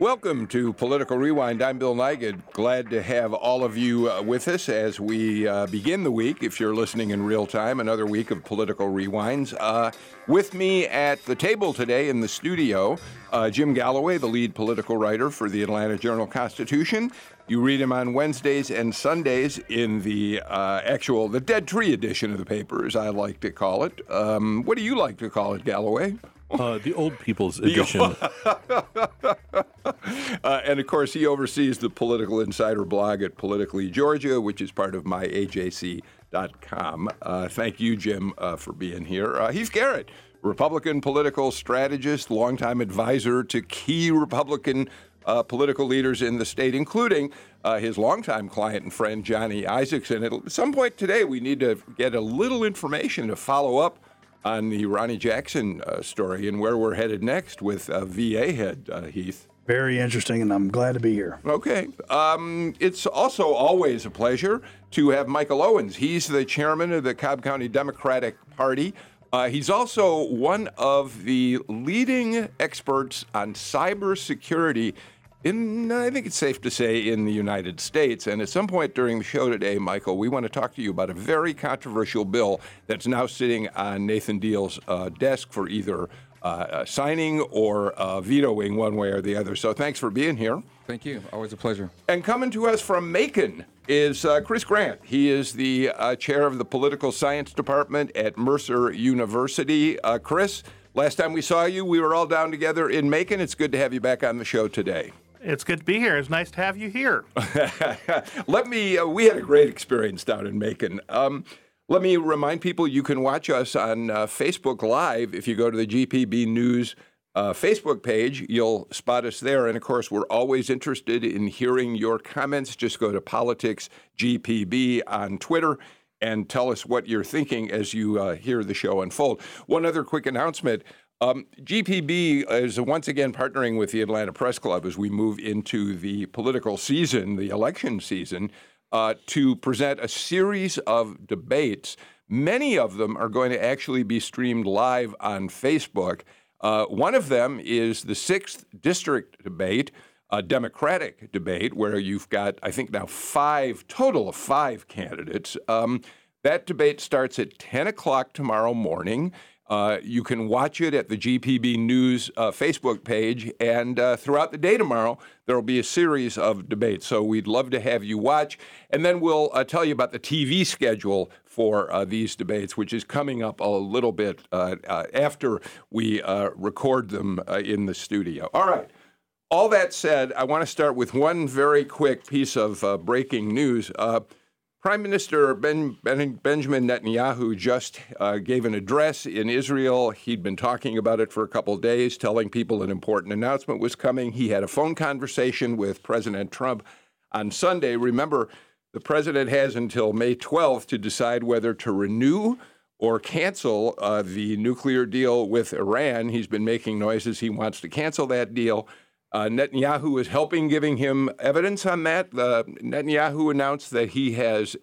Welcome to Political Rewind. I'm Bill Nigut. Glad to have all of you with us as we begin the week. If you're listening in real time, another week of Political Rewinds. With me at the table today in the studio, Jim Galloway, the lead political writer for the Atlanta Journal-Constitution. You read him on Wednesdays and Sundays in the the Dead Tree edition of the paper, as I like to call it. What do you like to call it, Galloway? The old people's edition. And, of course, he oversees the Political Insider blog at Politically Georgia, which is part of myajc.com. Thank you, Jim, for being here. Heath Garrett, Republican political strategist, longtime advisor to key Republican political leaders in the state, including his longtime client and friend, Johnny Isakson. At some point today, we need to get a little information to follow up on the Ronnie Jackson story and where we're headed next with VA head, Heath. Very interesting, and I'm glad to be here. Okay. It's also always a pleasure to have Michael Owens. He's the chairman of the Cobb County Democratic Party. He's also one of the leading experts on cybersecurity I think it's safe to say, in the United States. And at some point during the show today, Michael, we want to talk to you about a very controversial bill that's now sitting on Nathan Deal's desk for either signing or vetoing one way or the other. So thanks for being here. Thank you. Always a pleasure. And coming to us from Macon is Chris Grant. He is the chair of the Political Science Department at Mercer University. Chris, last time we saw you, we were all down together in Macon. It's good to have you back on the show today. It's good to be here. It's nice to have you here. We had a great experience down in Macon. Let me remind people you can watch us on Facebook Live. If you go to the GPB News Facebook page, you'll spot us there. And, of course, we're always interested in hearing your comments. Just go to Politics GPB on Twitter and tell us what you're thinking as you hear the show unfold. One other quick announcement. GPB is once again partnering with the Atlanta Press Club as we move into the political season, the election season, to present a series of debates. Many of them are going to actually be streamed live on Facebook. One of them is the 6th District debate, a Democratic debate, where you've got, I think now, total of five candidates. That debate starts at 10 o'clock tomorrow morning. You can watch it at the GPB News Facebook page, and throughout the day tomorrow, there will be a series of debates. So we'd love to have you watch, and then we'll tell you about the TV schedule for these debates, which is coming up a little bit after we record them in the studio. All right. All that said, I want to start with one very quick piece of breaking news. Prime Minister Benjamin Netanyahu just gave an address in Israel. He'd been talking about it for a couple of days, telling people an important announcement was coming. He had a phone conversation with President Trump on Sunday. Remember, the president has until May 12th to decide whether to renew or cancel the nuclear deal with Iran. He's been making noises he wants to cancel that deal. Netanyahu is helping, giving him evidence on that. Netanyahu announced that he has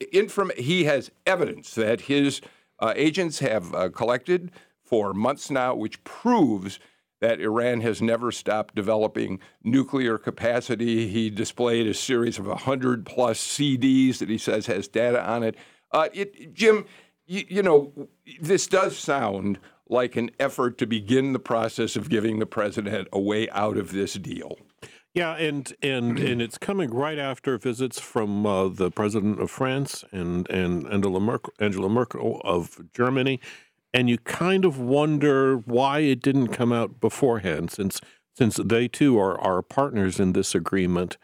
evidence that his agents have collected for months now, which proves that Iran has never stopped developing nuclear capacity. He displayed a series of 100-plus CDs that he says has data on it. Jim, you know, this does sound like an effort to begin the process of giving the president a way out of this deal. Yeah, and it's coming right after visits from the president of France and Angela Merkel of Germany, and you kind of wonder why it didn't come out beforehand, since they too are partners in this agreement.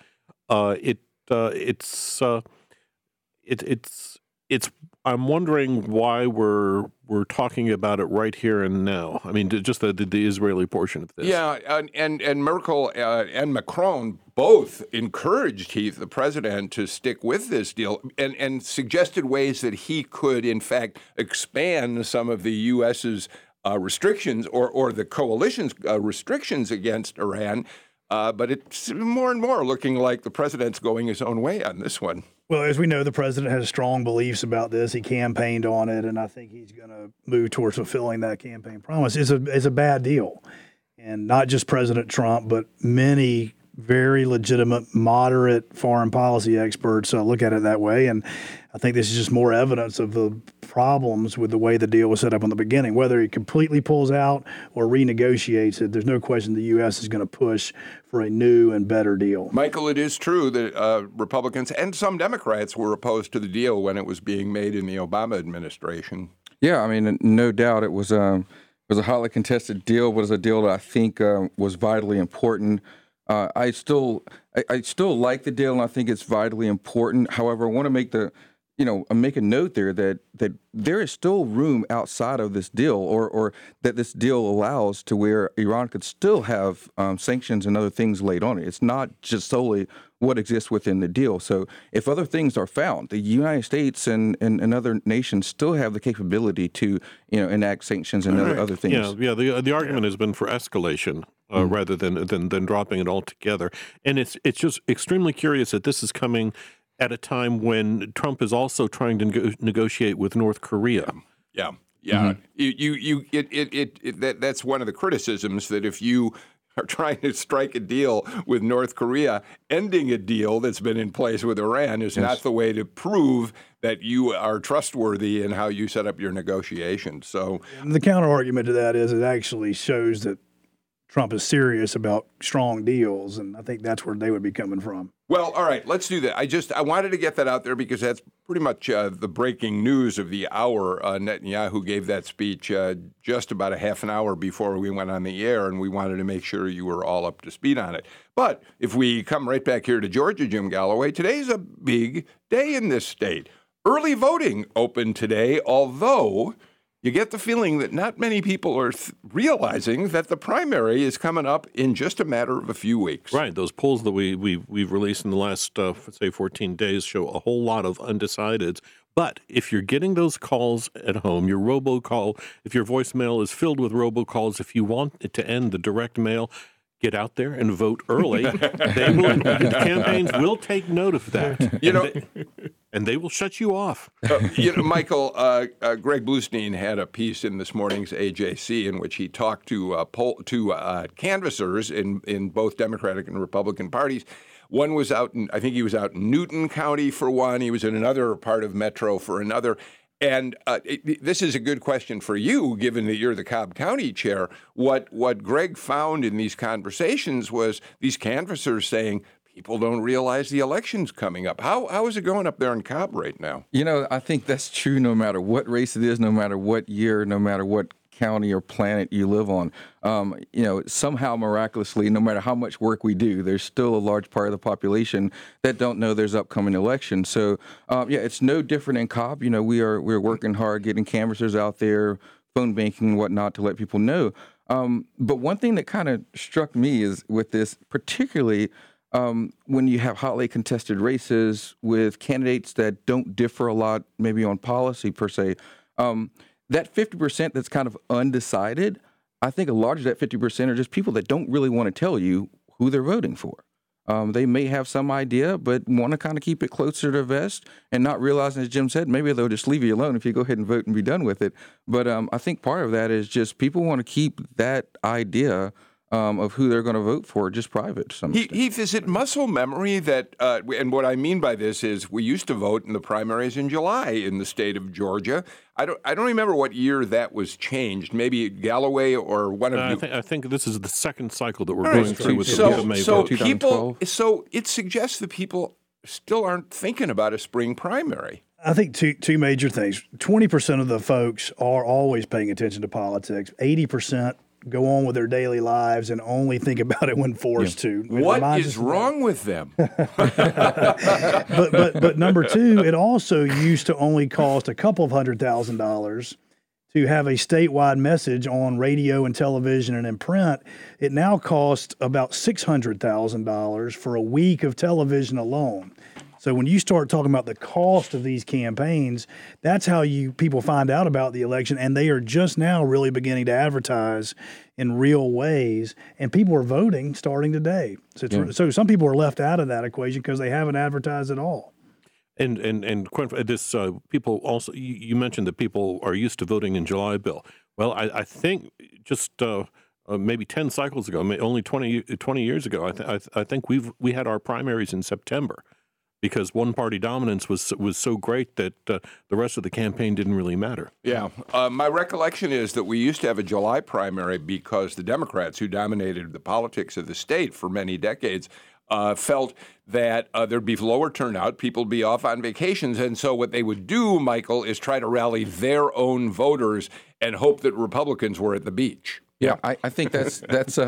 I'm wondering why we're talking about it right here and now. I mean, just the Israeli portion of this. Yeah, and Merkel and Macron both encouraged the president, to stick with this deal and suggested ways that he could, in fact, expand some of the U.S.'s restrictions or the coalition's restrictions against Iran. But it's more and more looking like the president's going his own way on this one. Well, as we know, the president has strong beliefs about this. He campaigned on it, and I think he's going to move towards fulfilling that campaign promise. It's a bad deal. And not just President Trump, but many very legitimate, moderate foreign policy experts look at it that way. And I think this is just more evidence of the problems with the way the deal was set up in the beginning. Whether he completely pulls out or renegotiates it, there's no question the U.S. is going to push for a new and better deal. Michael, it is true that Republicans and some Democrats were opposed to the deal when it was being made in the Obama administration. Yeah, I mean, no doubt it was a highly contested deal, but it was a deal that I think was vitally important. I still like the deal, and I think it's vitally important. However, I want to make make a note there that there is still room outside of this deal, or that this deal allows to where Iran could still have sanctions and other things laid on it. It's not just solely what exists within the deal. So if other things are found, the United States and other nations still have the capability to enact sanctions and other things. Yeah. The argument has been for escalation rather than dropping it altogether. And it's just extremely curious that this is coming at a time when Trump is also trying to negotiate with North Korea. Yeah. That's one of the criticisms, that if you are trying to strike a deal with North Korea, ending a deal that's been in place with Iran is not the way to prove that you are trustworthy in how you set up your negotiations. So the counter argument to that is it actually shows that Trump is serious about strong deals, and I think that's where they would be coming from. Well, all right, let's do that. I wanted to get that out there because that's pretty much the breaking news of the hour. Netanyahu gave that speech just about a half an hour before we went on the air, and we wanted to make sure you were all up to speed on it. But if we come right back here to Georgia, Jim Galloway, today's a big day in this state. Early voting opened today, although you get the feeling that not many people are realizing that the primary is coming up in just a matter of a few weeks. Right. Those polls that we've released in the last, say, 14 days show a whole lot of undecideds. But if you're getting those calls at home, your robocall, if your voicemail is filled with robocalls, if you want it to end the direct mail, get out there and vote early. The campaigns will take note of that. And they will shut you off. Michael, Greg Bluestein had a piece in this morning's AJC in which he talked to canvassers in both Democratic and Republican parties. One was I think he was out in Newton County for one. He was in another part of Metro for another. And this is a good question for you, given that you're the Cobb County chair. What Greg found in these conversations was these canvassers saying, people don't realize the election's coming up. How is it going up there in Cobb right now? I think that's true no matter what race it is, no matter what year, no matter what county or planet you live on. Somehow miraculously, no matter how much work we do, there's still a large part of the population that don't know there's upcoming election. So, it's no different in Cobb. We're working hard, getting canvassers out there, phone banking and whatnot to let people know. But one thing that kind of struck me is with this, particularly when you have hotly contested races with candidates that don't differ a lot, maybe on policy per se, that 50% that's kind of undecided, I think a large of that 50% are just people that don't really want to tell you who they're voting for. They may have some idea, but want to kind of keep it closer to their vest and not realizing, as Jim said, maybe they'll just leave you alone if you go ahead and vote and be done with it. But I think part of that is just people want to keep that idea of who they're going to vote for just private to some extent. Heath, is it muscle memory that, and what I mean by this is we used to vote in the primaries in July in the state of Georgia. I don't remember what year that was changed. Maybe Galloway or one of you. I think this is the second cycle that we're going through with the May vote. So it suggests that people still aren't thinking about a spring primary. I think two major things. 20% of the folks are always paying attention to politics. 80% go on with their daily lives and only think about it when forced to. What is wrong with them? But number two, it also used to only cost a couple of $100,000 to have a statewide message on radio and television and in print. It now costs about $600,000 for a week of television alone. So when you start talking about the cost of these campaigns, that's how people find out about the election, and they are just now really beginning to advertise in real ways, and people are voting starting today. So some people are left out of that equation because they haven't advertised at all. And this people also, you mentioned that people are used to voting in July, Bill. Well, I think just maybe 10 cycles ago, only 20 years ago. I think we had our primaries in September because one-party dominance was so great that the rest of the campaign didn't really matter. Yeah. My recollection is that we used to have a July primary because the Democrats, who dominated the politics of the state for many decades, felt that there'd be lower turnout, people would be off on vacations, and so what they would do, Michael, is try to rally their own voters and hope that Republicans were at the beach. Yeah, I think that's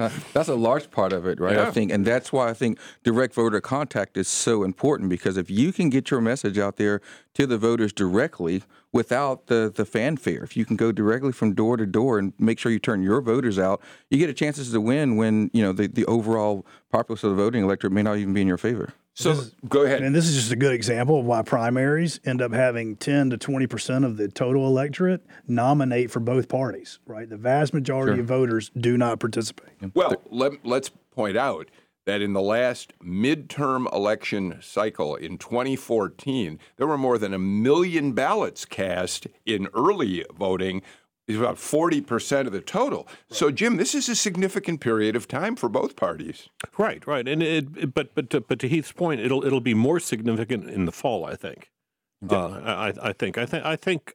a large part of it, right? Yeah. I think, and that's why I think direct voter contact is so important, because if you can get your message out there to the voters directly without the fanfare, if you can go directly from door to door and make sure you turn your voters out, you get a chances to win when the overall populace of the voting electorate may not even be in your favor. So go ahead. And this is just a good example of why primaries end up having 10 to 20% of the total electorate nominate for both parties, right? The vast majority of voters do not participate. Well, let's point out that in the last midterm election cycle in 2014, there were more than 1 million ballots cast in early voting. It's about 40% of the total. Right. So, Jim, this is a significant period of time for both parties. Right, and but to Heath's point, it'll be more significant in the fall, I think. Yeah. I think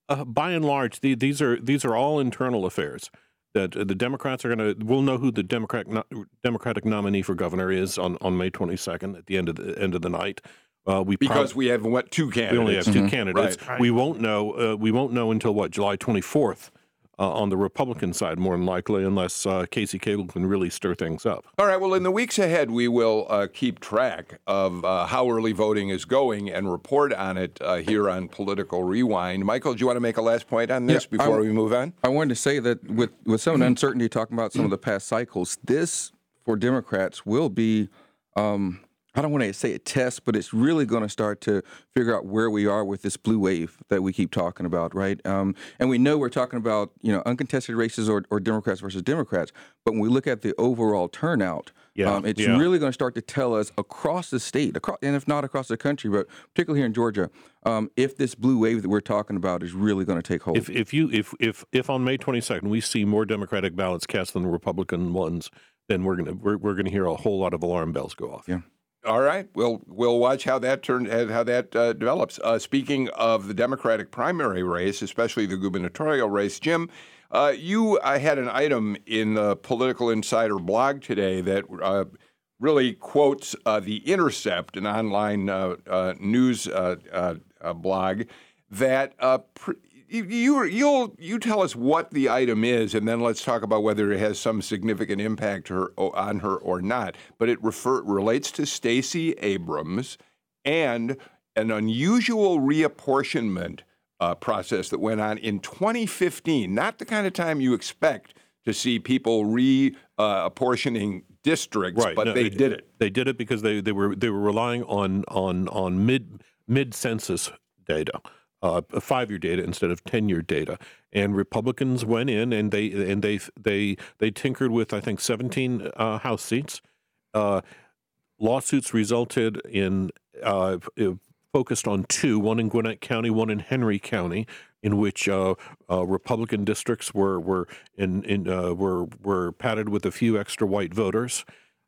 by and large these are all internal affairs. That the Democrats we'll know who the Democratic nominee for governor is on May 22nd at the end of the night. Because we have two candidates. We only have two candidates. Right. We won't know until July 24th on the Republican side, more than likely, unless Casey Cagle can really stir things up. All right. Well, in the weeks ahead, we will keep track of how early voting is going and report on it here on Political Rewind. Michael, do you want to make a last point on this before we move on? I wanted to say that with some of the uncertainty, talking about some of the past cycles, this for Democrats will be. I don't want to say a test, but it's really going to start to figure out where we are with this blue wave that we keep talking about, right? And we know we're talking about, uncontested races or Democrats versus Democrats. But when we look at the overall turnout, it's really going to start to tell us across the state, and if not across the country, but particularly here in Georgia, if this blue wave that we're talking about is really going to take hold. If on May 22nd we see more Democratic ballots cast than the Republican ones, then we're gonna hear a whole lot of alarm bells go off. Yeah. All right, we'll watch how that develops. Speaking of the Democratic primary race, especially the gubernatorial race, Jim, you had an item in the Political Insider blog today that really quotes The Intercept, an online news blog, that you tell us what the item is, and then let's talk about whether it has some significant impact on her or not. But it relates to Stacey Abrams and an unusual reapportionment process that went on in 2015. Not the kind of time you expect to see people reapportioning districts, right. But they did it. They did it because they were relying on mid census data. 5-year data instead of 10-year data, and Republicans went in and they tinkered with, I think, 17 House seats. Lawsuits resulted in focused on 2, one in Gwinnett County, one in Henry County, in which Republican districts were padded with a few extra white voters.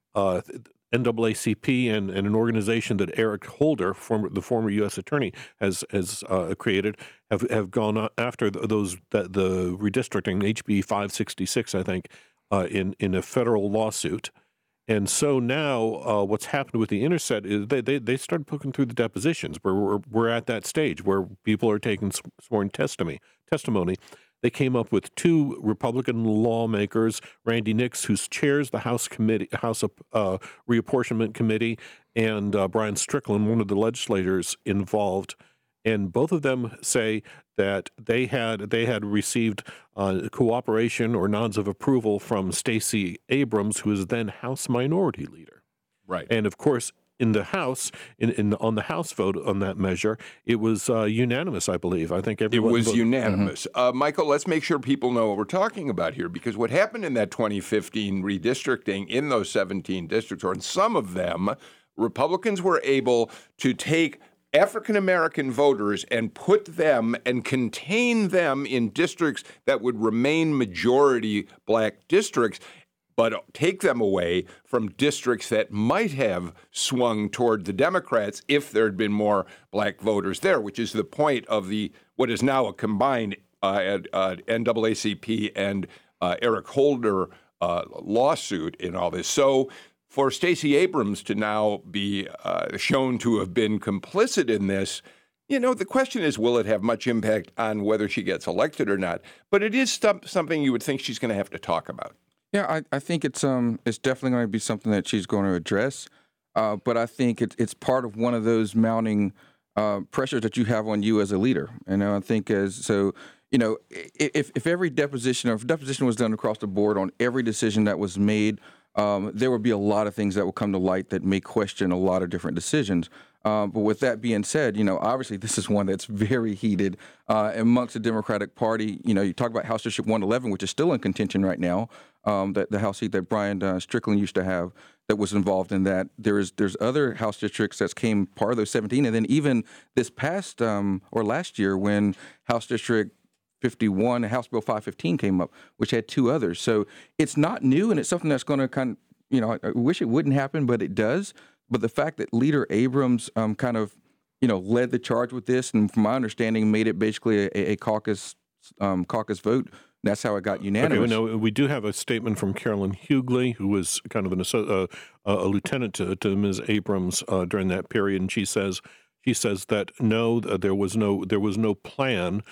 NAACP and an organization that Eric Holder, the former U.S. attorney, has created, have gone after the redistricting, HB 566, I think, in a federal lawsuit. And so now what's happened with The Intercept is they started poking through the depositions. We're at that stage where people are taking sworn testimony. They came up with 2 Republican lawmakers, Randy Nix, who chairs the House Reapportionment Committee, and Brian Strickland, one of the legislators involved. And both of them say that they had received cooperation or nods of approval from Stacey Abrams, who is then House Minority Leader. Right. And of course, in the House, on the House vote on that measure, it was unanimous, I believe. I think everyone voted. Unanimous. Mm-hmm. Michael, let's make sure people know what we're talking about here, because what happened in that 2015 redistricting in those 17 districts, or in some of them, Republicans were able to take African-American voters and put them and contain them in districts that would remain majority black districts, but take them away from districts that might have swung toward the Democrats if there had been more black voters there, which is the point of what is now a combined NAACP and Eric Holder lawsuit in all this. So for Stacey Abrams to now be shown to have been complicit in this, the question is, will it have much impact on whether she gets elected or not? But it is something you would think she's going to have to talk about. Yeah, I think it's definitely going to be something that she's going to address. But I think it's part of one of those mounting pressures that you have on you as a leader. And I think if every deposition, or if deposition was done across the board on every decision that was made, there would be a lot of things that will come to light that may question a lot of different decisions. But with that being said, obviously this is one that's very heated amongst the Democratic Party. You talk about House District 111, which is still in contention right now, that the House seat that Brian Strickland used to have that was involved in that. There's other House districts that came part of those 17, and then even this past or last year when House District 51, House Bill 515 came up, which had two others. So it's not new, and it's something that's going to kind of, I wish it wouldn't happen, but it does. But the fact that Leader Abrams kind of, led the charge with this, and from my understanding, made it basically a caucus vote. That's how it got unanimous. Okay, we do have a statement from Carolyn Hughley, who was kind of a lieutenant to Ms. Abrams during that period, and she says that no, there was no plan.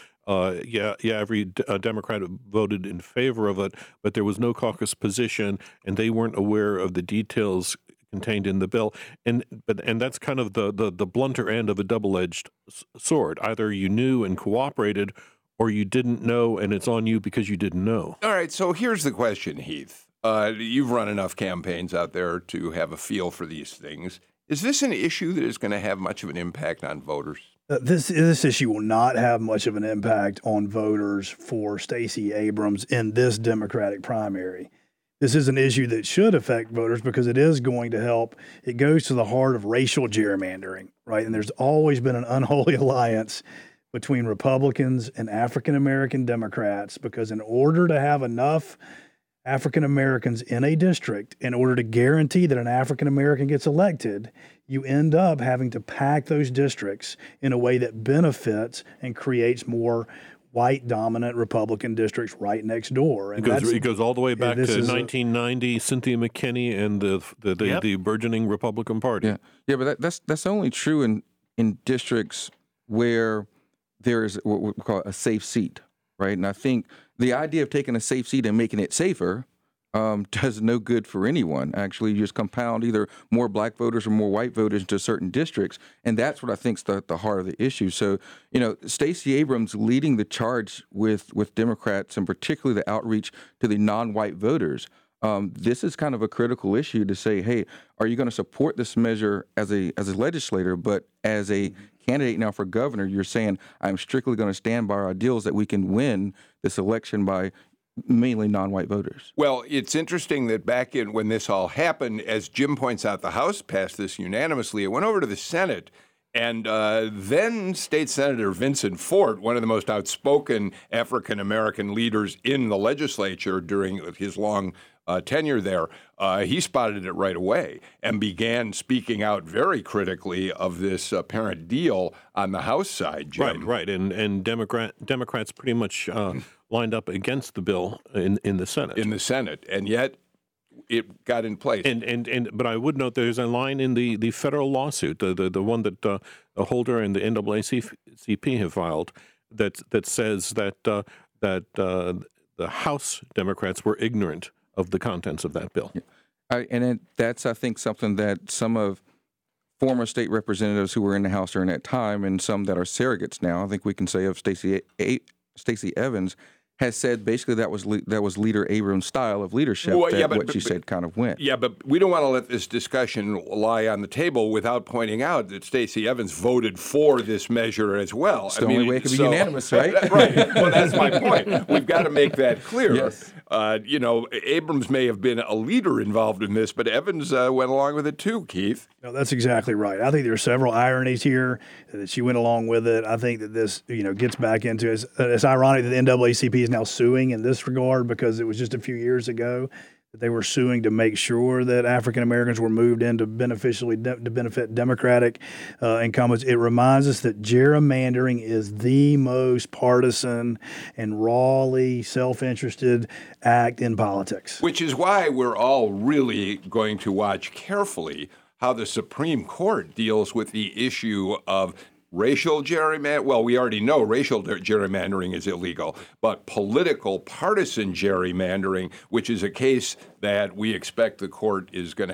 Every Democrat voted in favor of it, but there was no caucus position, and they weren't aware of the details contained in the bill. And that's kind of the blunter end of a double-edged sword. Either you knew and cooperated, or you didn't know, and it's on you because you didn't know. All right, so here's the question, Heath. You've run enough campaigns out there to have a feel for these things. Is this an issue that is going to have much of an impact on voters? This issue will not have much of an impact on voters for Stacey Abrams in this Democratic primary. This is an issue that should affect voters because it is going to help. It goes to the heart of racial gerrymandering, right? And there's always been an unholy alliance between Republicans and African-American Democrats because in order to have enough African-Americans in a district, in order to guarantee that an African-American gets elected, you end up having to pack those districts in a way that benefits and creates more white-dominant Republican districts right next door. And it goes all the way back to 1990, Cynthia McKinney and the burgeoning Republican Party. Yeah, but that's only true in districts where there is what we call a safe seat, right? And I think the idea of taking a safe seat and making it safer does no good for anyone. Actually, you just compound either more black voters or more white voters into certain districts, and that's what I think is the heart of the issue. So, Stacey Abrams leading the charge with Democrats, and particularly the outreach to the non-white voters. This is kind of a critical issue to say, hey, are you going to support this measure as a legislator, but as a candidate now for governor, you're saying I'm strictly going to stand by our ideals that we can win this election by mainly non-white voters. Well, it's interesting that back in when this all happened, as Jim points out, the House passed this unanimously. It went over to the Senate, and then State Senator Vincent Fort, one of the most outspoken African-American leaders in the legislature during his long tenure there, he spotted it right away and began speaking out very critically of this apparent deal on the House side, Jim. Right. And Democrats pretty much lined up against the bill in the Senate. In the Senate, and yet it got in place. But I would note there's a line in the federal lawsuit, the one that Holder and the NAACP have filed, that says that the House Democrats were ignorant of the contents of that bill. That's, I think, something that some of former state representatives who were in the House during that time, and some that are surrogates now, I think we can say of Stacey Evans, has said basically that was Leader Abrams' style of leadership. Well, yeah, what she said kind of went. Yeah, but we don't want to let this discussion lie on the table without pointing out that Stacey Evans voted for this measure as well. It's the only way it could be unanimous, right? Right. Well, that's my point. We've got to make that clear. Yes. Abrams may have been a leader involved in this, but Evans went along with it too, Keith. No, that's exactly right. I think there are several ironies here that she went along with it. I think that this, gets back into it's ironic that the NAACP is now suing in this regard because it was just a few years ago that they were suing to make sure that African Americans were moved in to benefit Democratic incumbents. It reminds us that gerrymandering is the most partisan and rawly self-interested act in politics. Which is why we're all really going to watch carefully how the Supreme Court deals with the issue of racial gerrymandering. Well, we already know racial gerrymandering is illegal, but political partisan gerrymandering, which is a case that we expect the court is going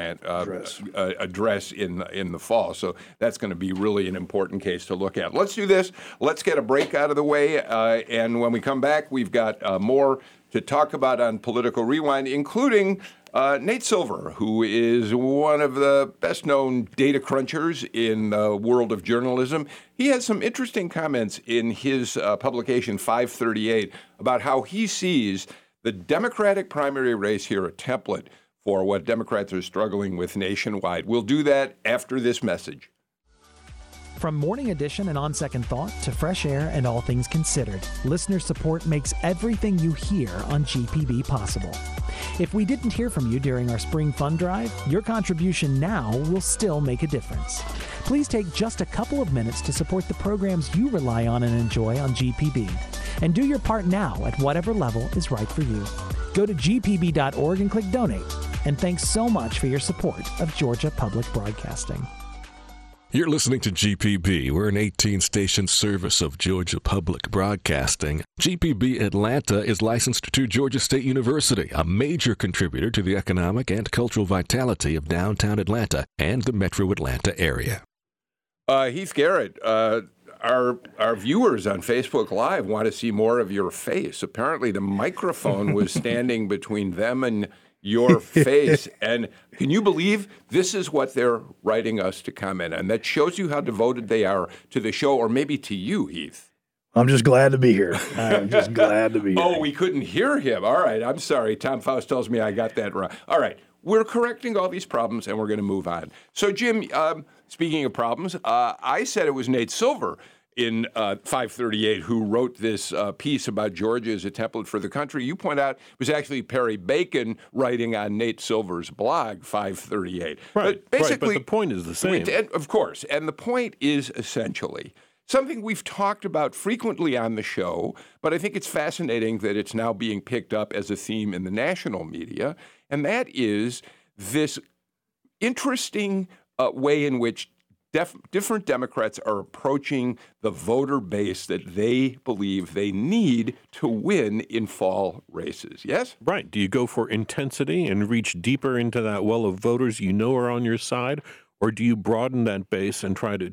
to address in the fall. So that's going to be really an important case to look at. Let's do this. Let's get a break out of the way. And when we come back, we've got more to talk about on Political Rewind, including Nate Silver, who is one of the best-known data crunchers in the world of journalism. He has some interesting comments in his publication 538 about how he sees the Democratic primary race here a template for what Democrats are struggling with nationwide. We'll do that after this message. From Morning Edition and On Second Thought to Fresh Air and All Things Considered, listener support makes everything you hear on GPB possible. If we didn't hear from you during our spring fund drive, your contribution now will still make a difference. Please take just a couple of minutes to support the programs you rely on and enjoy on GPB. And do your part now at whatever level is right for you. Go to gpb.org and click Donate. And thanks so much for your support of Georgia Public Broadcasting. You're listening to GPB. We're an 18-station service of Georgia Public Broadcasting. GPB Atlanta is licensed to Georgia State University, a major contributor to the economic and cultural vitality of downtown Atlanta and the metro Atlanta area. Heath Garrett, our viewers on Facebook Live want to see more of your face. Apparently the microphone was standing between them and your face. And can you believe this is what they're writing us to comment on? That shows you how devoted they are to the show, or maybe to you, Heath. I'm just glad to be here. I'm just glad to be here. Oh, we couldn't hear him. All right. I'm sorry. Tom Faust tells me I got that wrong. All right. We're correcting all these problems, and we're going to move on. So, Jim, speaking of problems, I said it was Nate Silver in 538 who wrote this piece about Georgia as a template for the country. You point out it was actually Perry Bacon writing on Nate Silver's blog, 538. Right, but basically, but the point is the same. Of course. And the point is essentially something we've talked about frequently on the show, but I think it's fascinating that it's now being picked up as a theme in the national media, and that is this interesting way in which different Democrats are approaching the voter base that they believe they need to win in fall races. Yes? Right. Do you go for intensity and reach deeper into that well of voters you know are on your side, or do you broaden that base and try to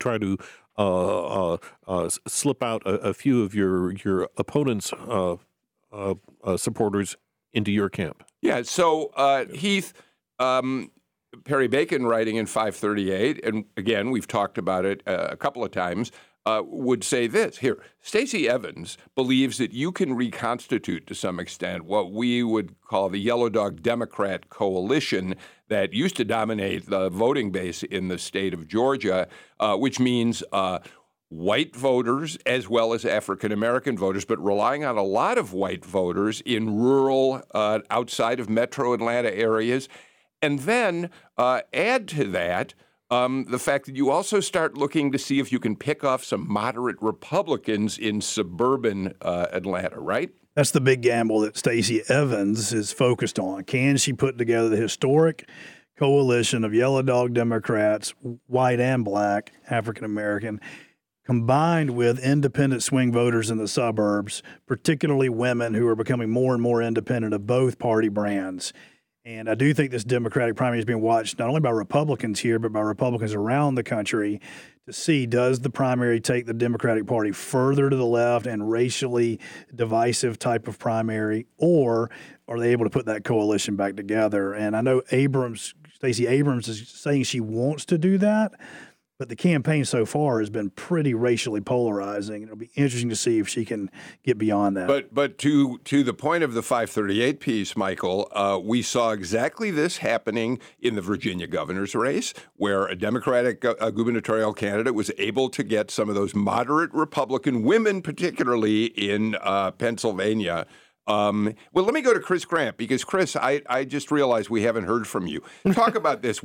slip out a few of your opponent's supporters into your camp? Yeah. So Heath. Perry Bacon writing in 538, and again, we've talked about it a couple of times, would say this. Here, Stacey Evans believes that you can reconstitute to some extent what we would call the Yellow Dog Democrat coalition that used to dominate the voting base in the state of Georgia, which means white voters as well as African-American voters, but relying on a lot of white voters in rural, outside of metro Atlanta areas. And then add to that the fact that you also start looking to see if you can pick off some moderate Republicans in suburban Atlanta, right? That's the big gamble that Stacey Evans is focused on. Can she put together the historic coalition of Yellow Dog Democrats, white and black, African-American, combined with independent swing voters in the suburbs, particularly women who are becoming more and more independent of both party brands? And I do think this Democratic primary is being watched not only by Republicans here, but by Republicans around the country to see, does the primary take the Democratic Party further to the left and racially divisive type of primary, or are they able to put that coalition back together? And I know Stacey Abrams is saying she wants to do that, but the campaign so far has been pretty racially polarizing. It'll be interesting to see if she can get beyond that. But to the point of the 538 piece, Michael, we saw exactly this happening in the Virginia governor's race, where a Democratic gubernatorial candidate was able to get some of those moderate Republican women, particularly in Pennsylvania. Well, let me go to Chris Grant, because Chris, I just realized we haven't heard from you. Talk about this.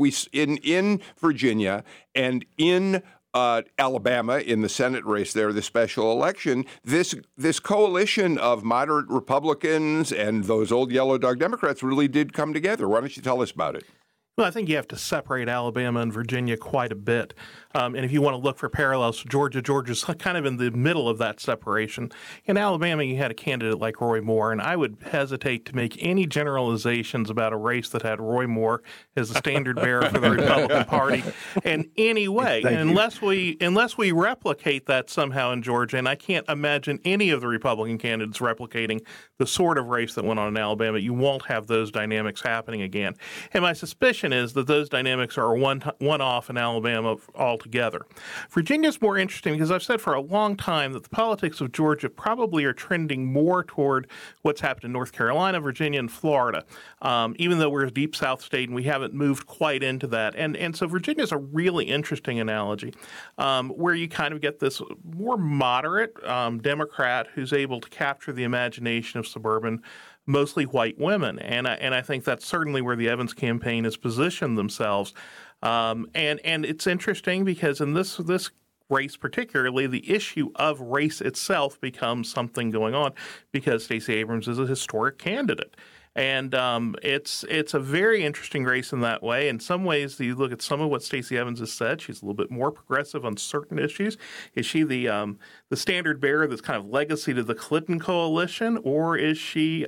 In Virginia and in Alabama, in the Senate race there, the special election, this coalition of moderate Republicans and those old yellow dog Democrats really did come together. Why don't you tell us about it? Well, I think you have to separate Alabama and Virginia quite a bit. And if you want to look for parallels to Georgia's kind of in the middle of that separation. In Alabama, you had a candidate like Roy Moore, and I would hesitate to make any generalizations about a race that had Roy Moore as the standard bearer for the Republican Party in any way, unless we replicate that somehow in Georgia. And I can't imagine any of the Republican candidates replicating the sort of race that went on in Alabama. You won't have those dynamics happening again. And my suspicion is that those dynamics are one-off in Alabama altogether. Virginia's more interesting because I've said for a long time that the politics of Georgia probably are trending more toward what's happened in North Carolina, Virginia, and Florida, even though we're a deep South state and we haven't moved quite into that. And so Virginia's a really interesting analogy where you kind of get this more moderate Democrat who's able to capture the imagination of suburban mostly white women. And I think that's certainly where the Evans campaign has positioned themselves. And it's interesting because in this race particularly, the issue of race itself becomes something going on because Stacey Abrams is a historic candidate. And it's a very interesting race in that way. In some ways, you look at some of what Stacey Evans has said, she's a little bit more progressive on certain issues. Is she the standard bearer that's kind of legacy to the Clinton coalition, or is she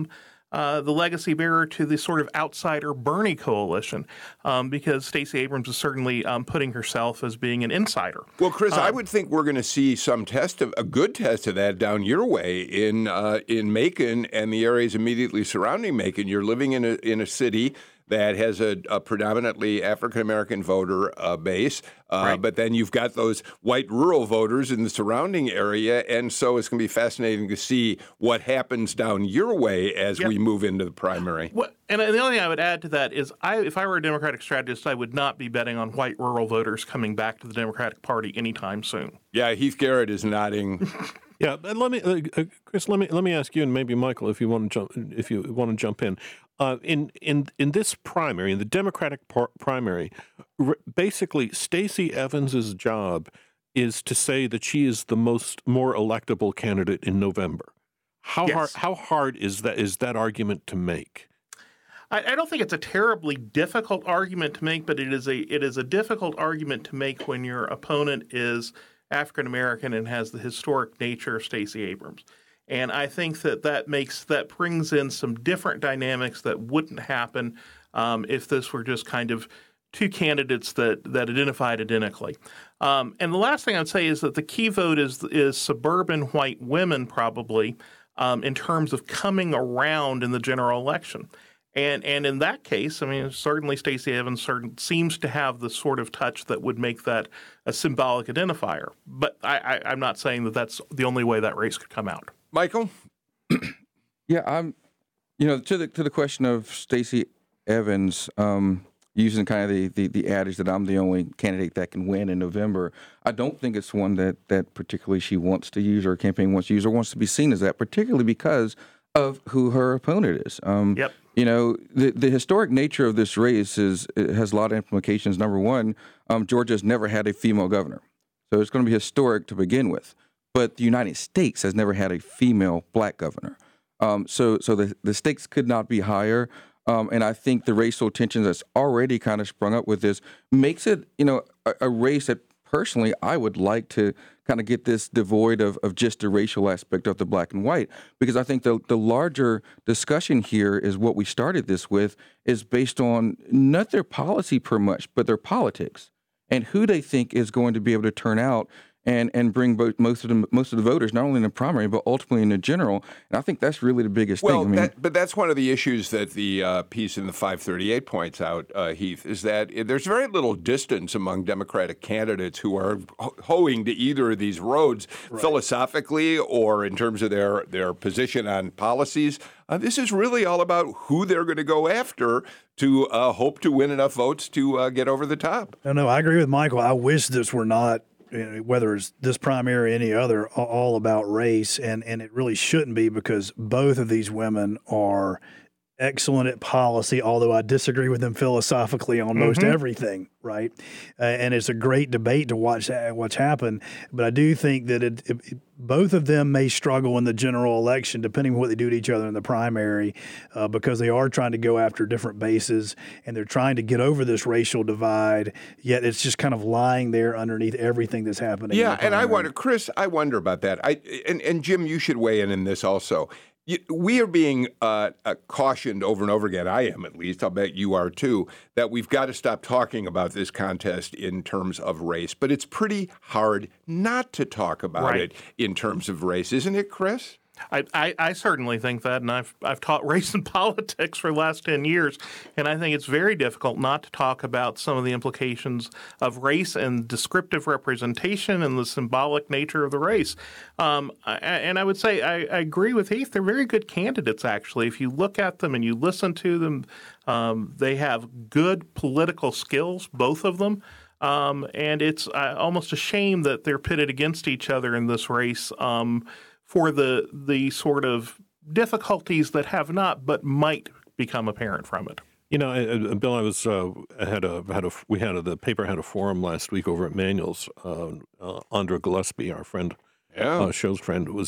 the legacy bearer to the sort of outsider Bernie coalition? Because Stacey Abrams is certainly putting herself as being an insider. Well, Chris, I would think we're going to see a good test of that down your way in Macon and the areas immediately surrounding Macon. You're living in a city that has a predominantly African-American voter base, right. But then you've got those white rural voters in the surrounding area, and so it's going to be fascinating to see what happens down your way as we move into the primary. Well, and the only thing I would add to that is if I were a Democratic strategist, I would not be betting on white rural voters coming back to the Democratic Party anytime soon. Yeah, Heath Garrett is nodding. Yeah, and let me, Chris. Let me ask you, and maybe Michael, if you want to jump in. In this primary, in the Democratic primary, basically Stacey Evans's job is to say that she is the more electable candidate in November. How hard is that argument to make? I don't think it's a terribly difficult argument to make, but it is a difficult argument to make when your opponent is African American and has the historic nature of Stacey Abrams. And I think that brings in some different dynamics that wouldn't happen if this were just kind of two candidates that identified identically. And the last thing I'd say is that the key vote is suburban white women probably in terms of coming around in the general election. And in that case, I mean, certainly Stacey Evans seems to have the sort of touch that would make that a symbolic identifier. But I'm not saying that that's the only way that race could come out. Michael? Yeah, to the question of Stacey Evans using kind of the adage that I'm the only candidate that can win in November, I don't think it's one that particularly she wants to use or her campaign wants to use or wants to be seen as that, particularly because of who her opponent is. Yep. The historic nature of this race has a lot of implications. Number one, Georgia's never had a female governor, so it's going to be historic to begin with. But the United States has never had a female black governor. So the stakes could not be higher. And I think the racial tension that's already kind of sprung up with this makes it, a race that personally I would like to kind of get this devoid of just the racial aspect of the black and white, because I think the larger discussion here is what we started this with is based on not their policy per much, but their politics and who they think is going to be able to turn out and bring most of the voters, not only in the primary, but ultimately in the general. And I think that's really the biggest thing. But that's one of the issues that the piece in the 538 points out, Heath, is that there's very little distance among Democratic candidates who are hoeing to either of these roads philosophically or in terms of their position on policies. This is really all about who they're going to go after to hope to win enough votes to get over the top. No, I agree with Michael. I wish this were not, whether it's this primary or any other, all about race, and it really shouldn't be, because both of these women are excellent at policy, although I disagree with them philosophically on most everything, right? And it's a great debate to watch what's happened. But I do think that both of them may struggle in the general election, depending on what they do to each other in the primary, because they are trying to go after different bases, and they're trying to get over this racial divide, yet it's just kind of lying there underneath everything that's happening. Yeah, and I wonder, Chris, about that. And Jim, you should weigh in this also. We are being cautioned over and over again, I am at least, I'll bet you are too, that we've got to stop talking about this contest in terms of race. But it's pretty hard not to talk about it in terms of race, isn't it, Chris? I certainly think that, and I've taught race and politics for the last 10 years, and I think it's very difficult not to talk about some of the implications of race and descriptive representation and the symbolic nature of the race. And I would say I agree with Heath. They're very good candidates, actually. If you look at them and you listen to them, they have good political skills, both of them. And it's almost a shame that they're pitted against each other in this race for the sort of difficulties that have not but might become apparent from it. You know, Bill, the paper had a forum last week over at Manual's. Andra Gillespie, our friend, show's friend, was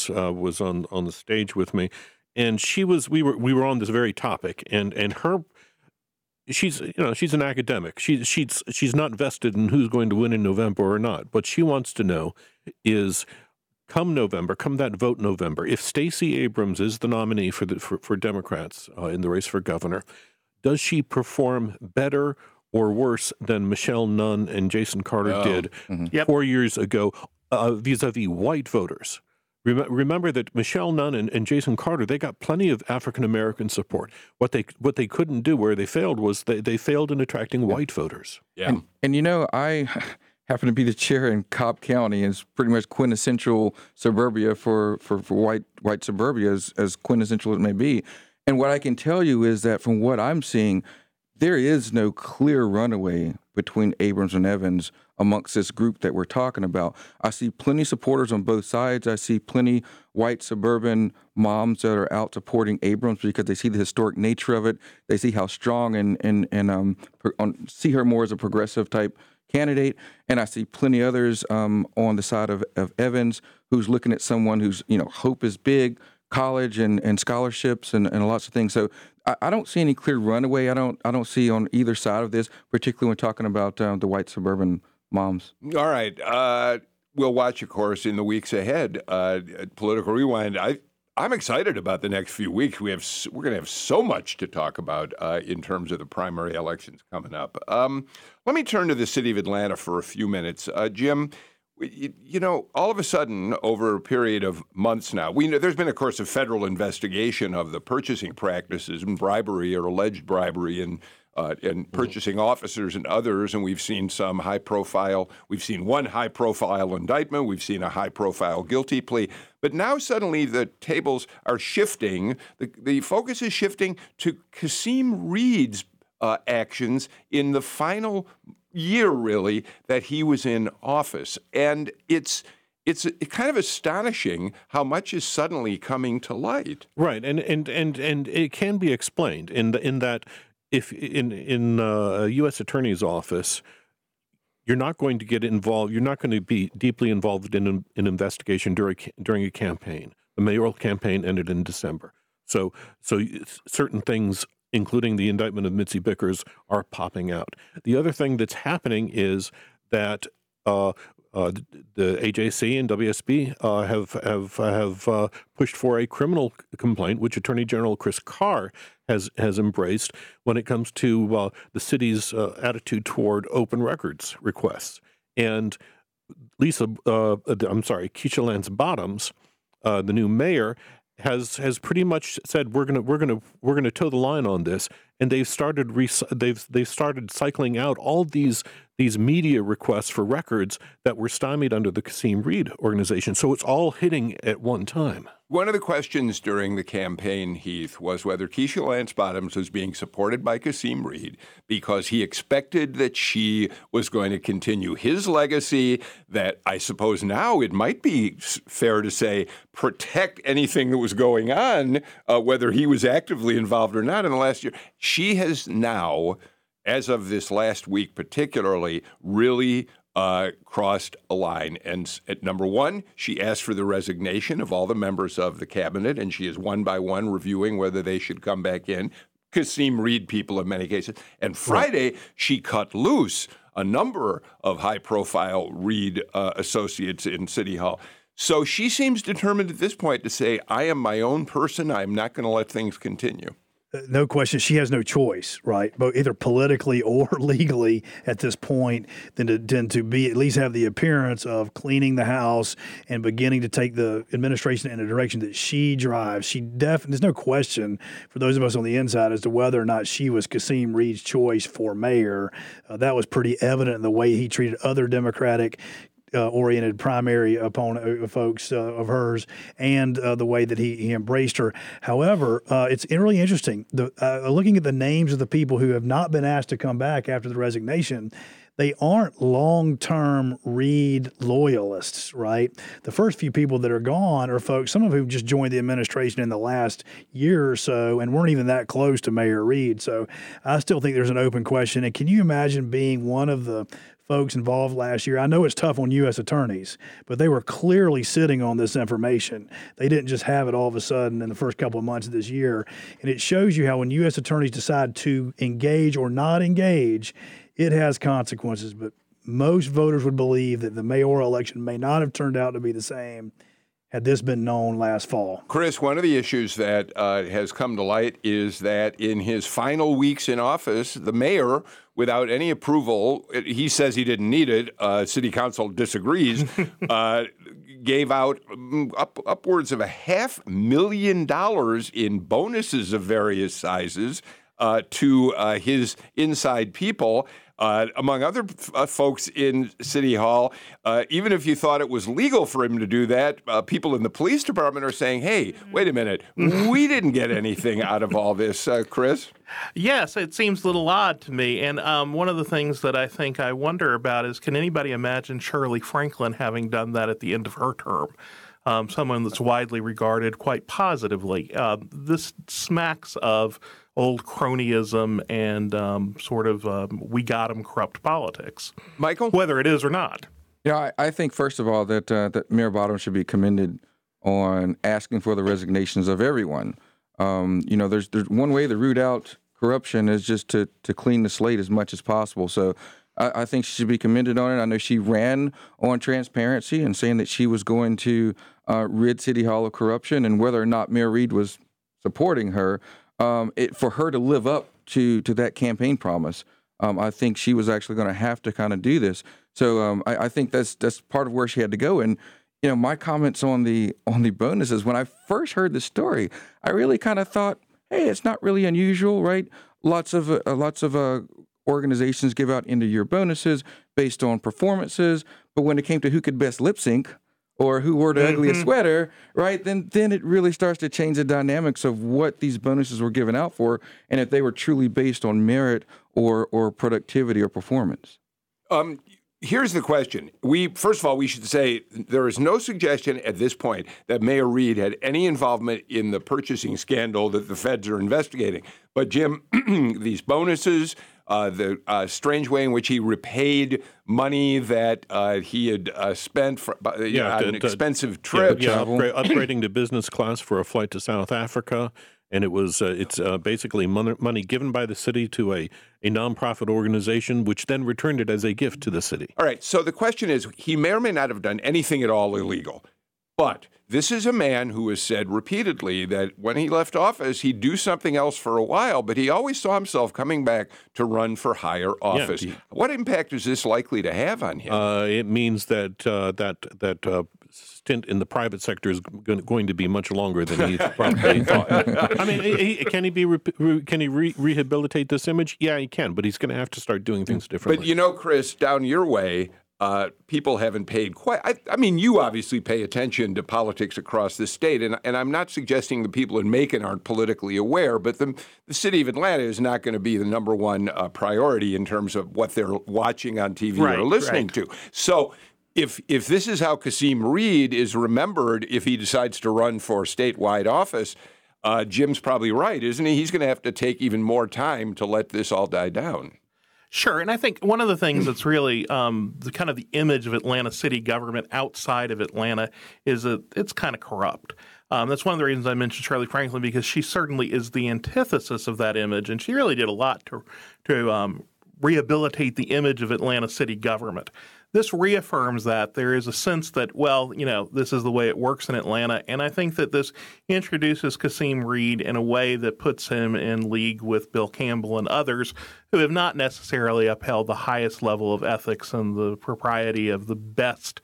on the stage with me, and we were on this very topic, and her. She's an academic. She's not vested in who's going to win in November or not. What she wants to know is, come that vote November, if Stacey Abrams is the nominee for Democrats in the race for governor, does she perform better or worse than Michelle Nunn and Jason Carter did 4 years ago vis-a-vis white voters? Remember that Michelle Nunn and Jason Carter, they got plenty of African-American support. What they couldn't do, where they failed, was they failed in attracting white voters. Yeah. And you know, I happen to be the chair in Cobb County. It's pretty much quintessential suburbia for white suburbia, as quintessential as it may be. And what I can tell you is that from what I'm seeing, there is no clear runaway between Abrams and Evans amongst this group that we're talking about. I see plenty of supporters on both sides. I see plenty white suburban moms that are out supporting Abrams because they see the historic nature of it. They see how strong and see her more as a progressive type candidate. And I see plenty others on the side of Evans who's looking at someone who's, hope is big, college and scholarships and lots of things. So I don't see any clear runaway. I don't see on either side of this, particularly when talking about the white suburban moms. All right. We'll watch, of course, in the weeks ahead. Political Rewind. I'm excited about the next few weeks. We're going to have so much to talk about in terms of the primary elections coming up. Let me turn to the city of Atlanta for a few minutes. Jim, all of a sudden, over a period of months now, there's been, of course, a federal investigation of the purchasing practices and bribery or alleged bribery and purchasing officers and others, and we've seen one high-profile indictment, we've seen a high-profile guilty plea, but now suddenly the tables are shifting. The focus is shifting to Kasim Reed's actions in the final year, really, that he was in office, and it's kind of astonishing how much is suddenly coming to light. Right, and it can be explained in that. If in a U.S. attorney's office, you're not going to get involved. You're not going to be deeply involved in an investigation during a campaign. The mayoral campaign ended in December, so certain things, including the indictment of Mitzi Bickers, are popping out. The other thing that's happening is that The AJC and WSB have pushed for a criminal complaint, which Attorney General Chris Carr has embraced when it comes to the city's attitude toward open records requests. And Keisha Lance Bottoms, the new mayor, has pretty much said we're gonna toe the line on this, and they've started cycling out all these media requests for records that were stymied under the Kasim Reed organization. So it's all hitting at one time. One of the questions during the campaign, Heath, was whether Keisha Lance Bottoms was being supported by Kasim Reed because he expected that she was going to continue his legacy, that I suppose now it might be fair to say protect anything that was going on, whether he was actively involved or not in the last year. She has now, as of this last week particularly, really crossed a line. And at number one, she asked for the resignation of all the members of the cabinet, and she is one by one reviewing whether they should come back in. Kasim Reed people in many cases. And Friday, she cut loose a number of high-profile Reed associates in City Hall. So she seems determined at this point to say, I am my own person. I'm not going to let things continue. No question. She has no choice, right? But either politically or legally at this point than to be at least have the appearance of cleaning the house and beginning to take the administration in a direction that she drives. There's no question for those of us on the inside as to whether or not she was Kasim Reed's choice for mayor. That was pretty evident in the way he treated other Democratic oriented primary opponent folks of hers, and the way that he embraced her. However, it's really interesting. Looking at the names of the people who have not been asked to come back after the resignation, they aren't long-term Reed loyalists, right? The first few people that are gone are folks, some of whom just joined the administration in the last year or so and weren't even that close to Mayor Reed. So I still think there's an open question. And can you imagine being one of the folks involved last year? I know it's tough on U.S. attorneys, but they were clearly sitting on this information. They didn't just have it all of a sudden in the first couple of months of this year. And it shows you how when U.S. attorneys decide to engage or not engage, it has consequences. But most voters would believe that the mayoral election may not have turned out to be the same had this been known last fall. Chris, one of the issues that has come to light is that in his final weeks in office, the mayor, without any approval, he says he didn't need it, city council disagrees, gave out upwards of $500,000 in bonuses of various sizes to his inside people. Among other folks in City Hall, even if you thought it was legal for him to do that, people in the police department are saying, hey, wait a minute, we didn't get anything out of all this, Chris? Yes, it seems a little odd to me. And one of the things that I wonder about is, can anybody imagine Shirley Franklin having done that at the end of her term? Someone that's widely regarded quite positively. This smacks of old cronyism and we got 'em corrupt politics. Michael? Whether it is or not. Yeah, I think, first of all, that Mayor Bottoms should be commended on asking for the resignations of everyone. There's one way to root out corruption is just to clean the slate as much as possible. So I think she should be commended on it. I know she ran on transparency and saying that she was going to rid City Hall of corruption, and whether or not Mayor Reed was supporting her, for her to live up to that campaign promise, I think she was actually going to have to kind of do this. So I think that's part of where she had to go. And my comments on the bonuses, when I first heard the story, I really kind of thought, hey, it's not really unusual, right? Lots of organizations give out end-of-year bonuses based on performances, but when it came to who could best lip sync or who wore the ugliest sweater, right, then it really starts to change the dynamics of what these bonuses were given out for, and if they were truly based on merit or productivity or performance. Here's the question. First of all, we should say there is no suggestion at this point that Mayor Reed had any involvement in the purchasing scandal that the feds are investigating. But, Jim, these bonuses, the strange way in which he repaid money that he had spent on an expensive trip. Upgrading to business class for a flight to South Africa, And it's basically money given by the city to a nonprofit organization, which then returned it as a gift to the city. All right. So the question is, he may or may not have done anything at all illegal. But this is a man who has said repeatedly that when he left office, he'd do something else for a while, but he always saw himself coming back to run for higher office. What impact is this likely to have on him? It means that that stint in the private sector is going to be much longer than he probably thought. I mean, can he rehabilitate this image? Yeah, he can, but he's going to have to start doing things differently. But you know, Chris, down your way, people haven't paid quite. I mean, you obviously pay attention to politics across the state, and I'm not suggesting the people in Macon aren't politically aware, but the city of Atlanta is not going to be the number one priority in terms of what they're watching on TV or listening to. So if this is how Kasim Reed is remembered if he decides to run for statewide office, Jim's probably right, isn't he? He's going to have to take even more time to let this all die down. Sure, and I think one of the things that's really the kind of the image of Atlanta city government outside of Atlanta is that it's kind of corrupt. That's one of the reasons I mentioned Shirley Franklin, because she certainly is the antithesis of that image, and she really did a lot to rehabilitate the image of Atlanta city government. This reaffirms that there is a sense that, well, you know, this is the way it works in Atlanta. And I think that this introduces Kasim Reed in a way that puts him in league with Bill Campbell and others who have not necessarily upheld the highest level of ethics and the propriety of the best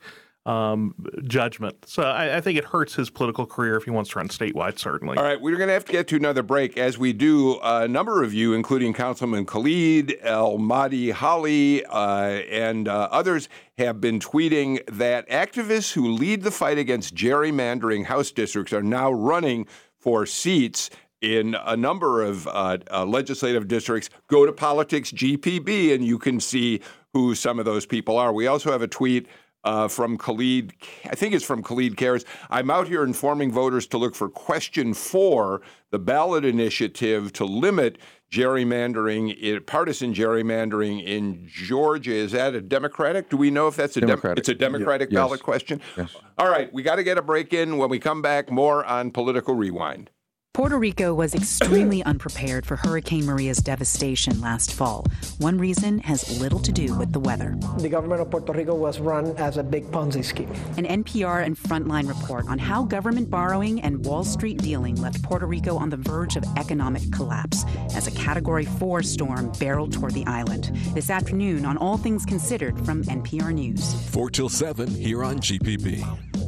judgment. So I think it hurts his political career if he wants to run statewide, certainly. All right, we're going to have to get to another break. As we do, a number of you, including Councilman Khalid, El Mahdi Holly, and others, have been tweeting that activists who lead the fight against gerrymandering House districts are now running for seats in a number of legislative districts. Go to Politics GPB, and you can see who some of those people are. We also have a tweet from Khalid, I think it's from Khalid Cares. I'm out here informing voters to look for question 4, the ballot initiative to limit gerrymandering, partisan gerrymandering in Georgia. Is that a Democratic? Do we know if that's a Democratic? It's a Democratic ballot question? Yes. All right, we got to get a break in. When we come back, more on Political Rewind. Puerto Rico was extremely unprepared for Hurricane Maria's devastation last fall. One reason has little to do with the weather. The government of Puerto Rico was run as a big Ponzi scheme. An NPR and Frontline report on how government borrowing and Wall Street dealing left Puerto Rico on the verge of economic collapse as a Category 4 storm barreled toward the island. This afternoon on All Things Considered from NPR News. 4 till 7 here on GPB.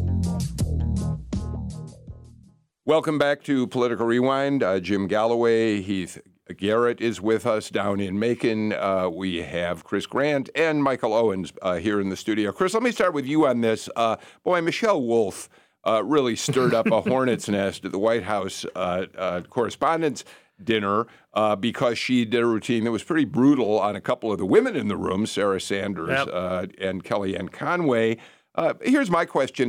Welcome back to Political Rewind. Jim Galloway, Heath Garrett is with us down in Macon. We have Chris Grant and Michael Owens here in the studio. Chris, let me start with you on this. Michelle Wolf really stirred up a hornet's nest at the White House Correspondents' Dinner because she did a routine that was pretty brutal on a couple of the women in the room, Sarah Sanders and Kellyanne Conway. Here's my question.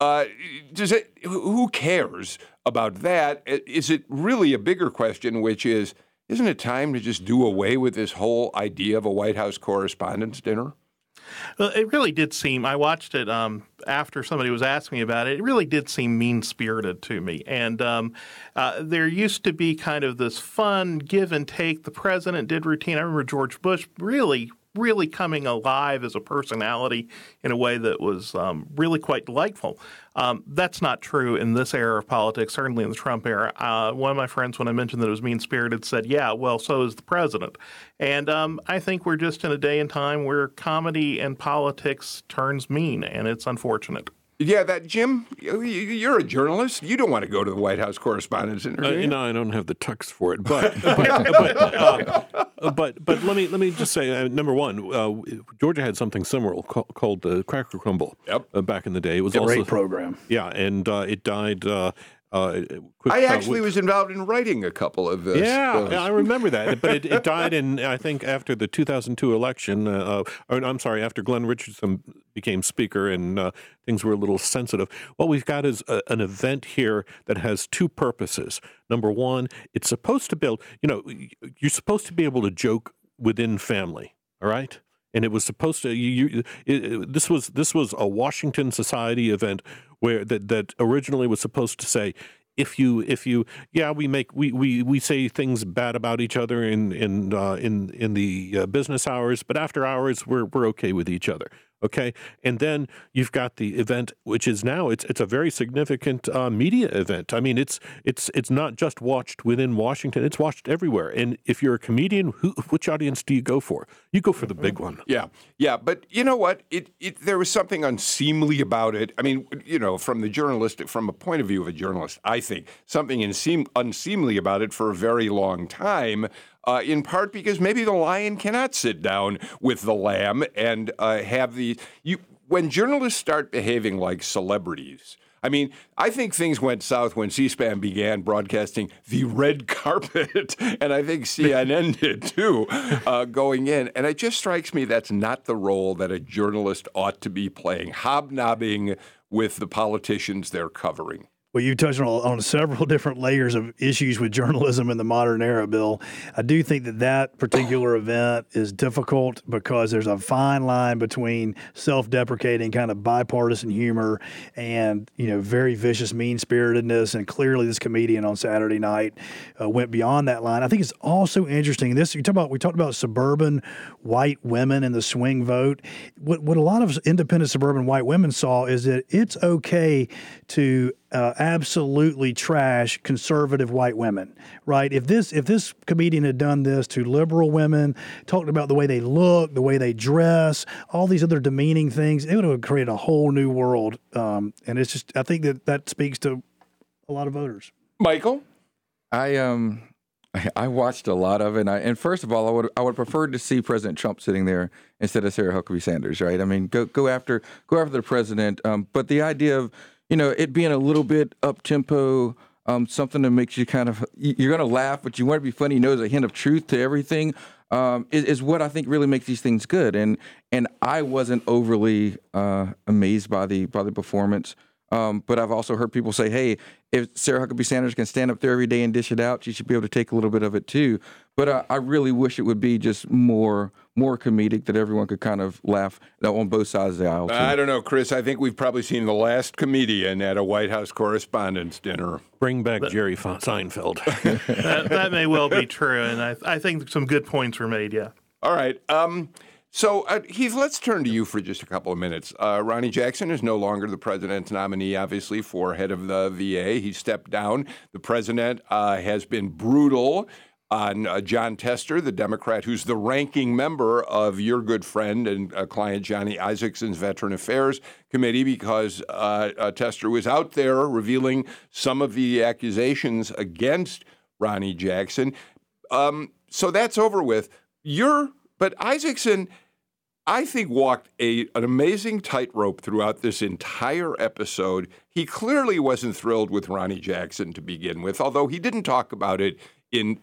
Who cares about that? Is it really a bigger question, which is, isn't it time to just do away with this whole idea of a White House Correspondents' Dinner? Well, it really did seem, I watched it after somebody was asking me about it, it really did seem mean-spirited to me. And there used to be kind of this fun give and take. The president did routine. I remember George Bush really coming alive as a personality in a way that was really quite delightful. That's not true in this era of politics, certainly in the Trump era. One of my friends, when I mentioned that it was mean-spirited, said, yeah, well, so is the president. And I think we're just in a day and time where comedy and politics turns mean, and it's unfortunate. Yeah, Jim, you're a journalist. You don't want to go to the White House Correspondents' Dinner. I don't have the tux for it, but let me just say, number one, Georgia had something similar called the Cracker Crumble back in the day. It was a also great program. Yeah, and it died. I actually was involved in writing a couple of those. Yeah, I remember that. But it died I think, after the 2002 election. After Glenn Richardson became speaker and things were a little sensitive. What we've got is an event here that has two purposes. Number one, it's supposed to build, you're supposed to be able to joke within family, all right? And it was supposed to. This was a Washington Society event where that originally was supposed to say, if you we say things bad about each other in the business hours, but after hours we're okay with each other. Okay, and then you've got the event, which is now it's a very significant media event. I mean, it's not just watched within Washington; it's watched everywhere. And if you're a comedian, which audience do you go for? You go for the big one. Yeah. But you know what? There was something unseemly about it. I mean, from a point of view of a journalist, I think something unseemly about it for a very long time. In part because maybe the lion cannot sit down with the lamb and have when journalists start behaving like celebrities. I mean, I think things went south when C-SPAN began broadcasting the red carpet, and I think CNN did too, going in. And it just strikes me that's not the role that a journalist ought to be playing, hobnobbing with the politicians they're covering. Well, you touched on several different layers of issues with journalism in the modern era, Bill. I do think that particular event is difficult because there's a fine line between self-deprecating kind of bipartisan humor and, very vicious mean-spiritedness. And clearly this comedian on Saturday night went beyond that line. I think it's also interesting. We talked about suburban white women in the swing vote. What a lot of independent suburban white women saw is that it's okay to absolutely trash conservative white women, right? If this comedian had done this to liberal women, talked about the way they look, the way they dress, all these other demeaning things, it would have created a whole new world. And it's just, I think that speaks to a lot of voters. Michael? I watched a lot of it, and first of all, I would prefer to see President Trump sitting there instead of Sarah Huckabee Sanders, right? I mean, go after the president, but the idea of it being a little bit up tempo, something that makes you you're going to laugh, but you want to be funny. There's a hint of truth to everything. Is what I think really makes these things good. And I wasn't overly amazed by the performance. But I've also heard people say, hey, if Sarah Huckabee Sanders can stand up there every day and dish it out, she should be able to take a little bit of it too. But I really wish it would be just more comedic, that everyone could kind of laugh on both sides of the aisle too. I don't know, Chris. I think we've probably seen the last comedian at a White House Correspondents' Dinner. Bring back Jerry Seinfeld. that may well be true, and I think some good points were made, yeah. All right. So, Heath, let's turn to you for just a couple of minutes. Ronny Jackson is no longer the president's nominee, obviously, for head of the VA. He stepped down. The president has been brutal on Jon Tester, the Democrat who's the ranking member of your good friend and client Johnny Isakson's Veteran Affairs Committee, because Tester was out there revealing some of the accusations against Ronny Jackson. So that's over with. But Isakson, I think, walked an amazing tightrope throughout this entire episode. He clearly wasn't thrilled with Ronny Jackson to begin with, although he didn't talk about it in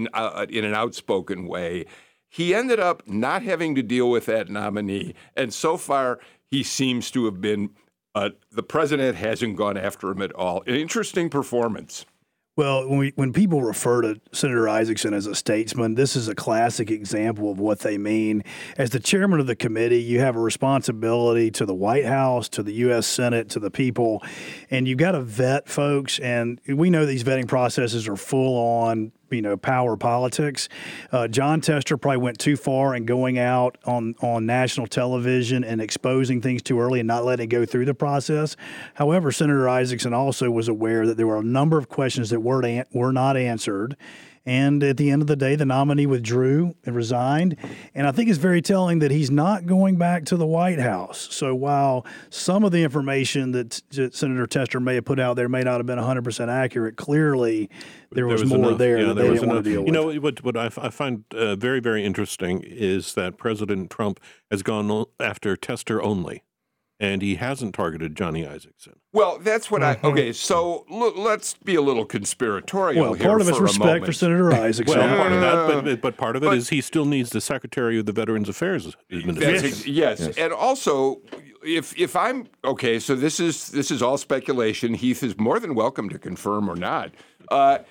an outspoken way. He ended up not having to deal with that nominee, and so far he seems to have been the president hasn't gone after him at all. An interesting performance. Well, when people refer to Senator Isakson as a statesman, this is a classic example of what they mean. As the chairman of the committee, you have a responsibility to the White House, to the U.S. Senate, to the people, and you've got to vet folks. And we know these vetting processes are full on, power politics. Jon Tester probably went too far in going out on national television and exposing things too early and not letting it go through the process. However, Senator Isakson also was aware that there were a number of questions that were not answered. And at the end of the day, the nominee withdrew and resigned. And I think it's very telling that he's not going back to the White House. So while some of the information that Senator Tester may have put out there may not have been 100% accurate, clearly there was more enough there that they didn't want to deal with. What I find very, very interesting is that President Trump has gone after Tester only. And he hasn't targeted Johnny Isakson. Well, that's what okay, so let's be a little conspiratorial here part of it's for respect for Senator Isakson. Well, part of that, but part of it is he still needs the Secretary of the Veterans Affairs Administration. Yes, and also, if I'm okay, so this is all speculation. Heath is more than welcome to confirm or not.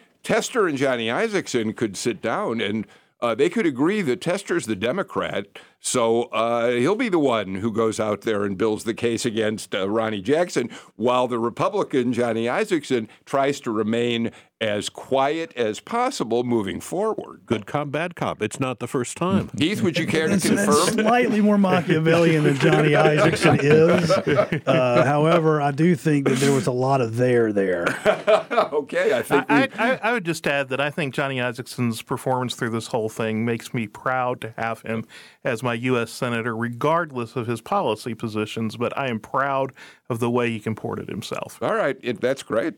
Tester and Johnny Isakson could sit down and they could agree that Tester's the Democrat, So he'll be the one who goes out there and builds the case against Ronnie Jackson, while the Republican, Johnny Isakson, tries to remain as quiet as possible moving forward. Good cop, bad cop. It's not the first time. Heath, would you care to That's confirm? slightly more Machiavellian than Johnny Isakson is. However, I do think that there was a lot of there. Okay, I think I would just add that I think Johnny Isakson's performance through this whole thing makes me proud to have him as my U.S. Senator, regardless of his policy positions, but I am proud of the way he comported himself. All right, that's great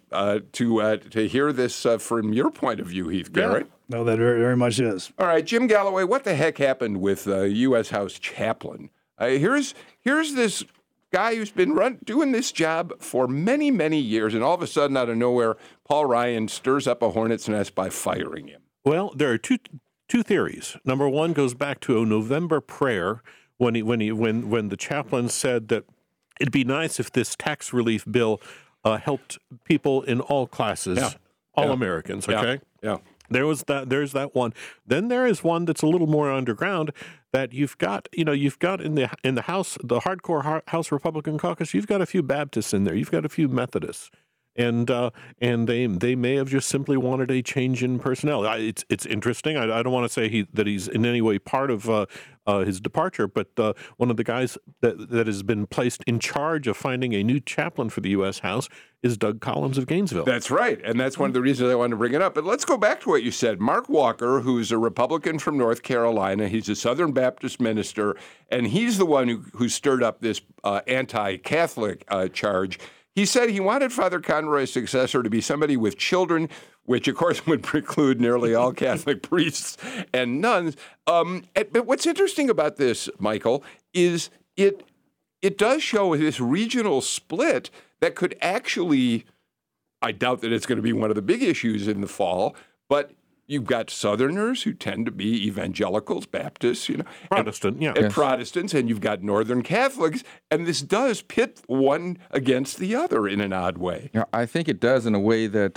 to hear this from your point of view, Heath Garrett. Yeah. No, that very, very much is. All right, Jim Galloway, what the heck happened with U.S. House chaplain? Here's this guy who's been doing this job for many, many years, and all of a sudden, out of nowhere, Paul Ryan stirs up a hornet's nest by firing him. Well, there are two theories. Number one goes back to a November prayer when the chaplain said that it'd be nice if this tax relief bill helped people in all classes, all Americans. Okay. Yeah. There's that one. Then there is one that's a little more underground that you've got in the House, the hardcore House Republican caucus. You've got a few Baptists in there. You've got a few Methodists. And they may have just simply wanted a change in personnel. It's interesting. I don't want to say that he's in any way part of his departure, but one of the guys that has been placed in charge of finding a new chaplain for the U.S. House is Doug Collins of Gainesville. That's right, and that's one of the reasons I wanted to bring it up. But let's go back to what you said. Mark Walker, who's a Republican from North Carolina, he's a Southern Baptist minister, and he's the one who stirred up this anti-Catholic charge. He said he wanted Father Conroy's successor to be somebody with children, which, of course, would preclude nearly all Catholic priests and nuns. But what's interesting about this, Michael, is it does show this regional split that could actually, I doubt that it's going to be one of the big issues in the fall, but you've got Southerners who tend to be evangelicals, Baptists, Protestant, and Protestants, and you've got Northern Catholics, and this does pit one against the other in an odd way. Yeah, I think it does in a way that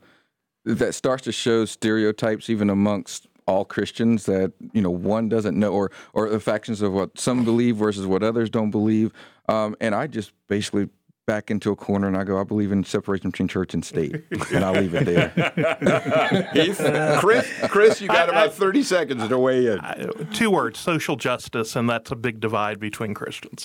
that starts to show stereotypes even amongst all Christians that one doesn't know, or the factions of what some believe versus what others don't believe, and I just basically back into a corner and I go, I believe in separation between church and state, and I'll leave it there. Heath, Chris, you got about 30 seconds to weigh in. 2 words: social justice, and that's a big divide between Christians.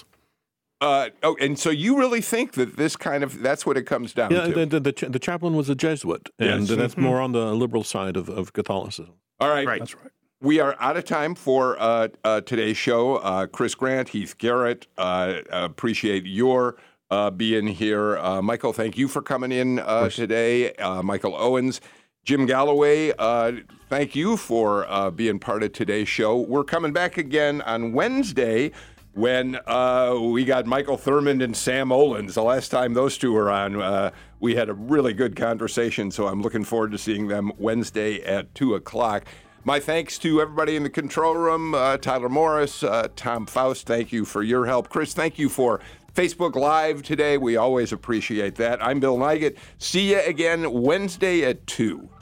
And so you really think that that's what it comes down to? Yeah, the chaplain was a Jesuit, and that's more on the liberal side of Catholicism. All right. Right. That's right. We are out of time for today's show. Chris Grant, Heath Garrett, appreciate your being here. Michael, thank you for coming in today. Michael Owens. Jim Galloway, thank you for being part of today's show. We're coming back again on Wednesday when we got Michael Thurmond and Sam Olens. The last time those two were on, we had a really good conversation, so I'm looking forward to seeing them Wednesday at 2 o'clock. My thanks to everybody in the control room, Tyler Morris, Tom Faust, thank you for your help. Chris, thank you for Facebook Live today. We always appreciate that. I'm Bill Nigut. See you again Wednesday at 2.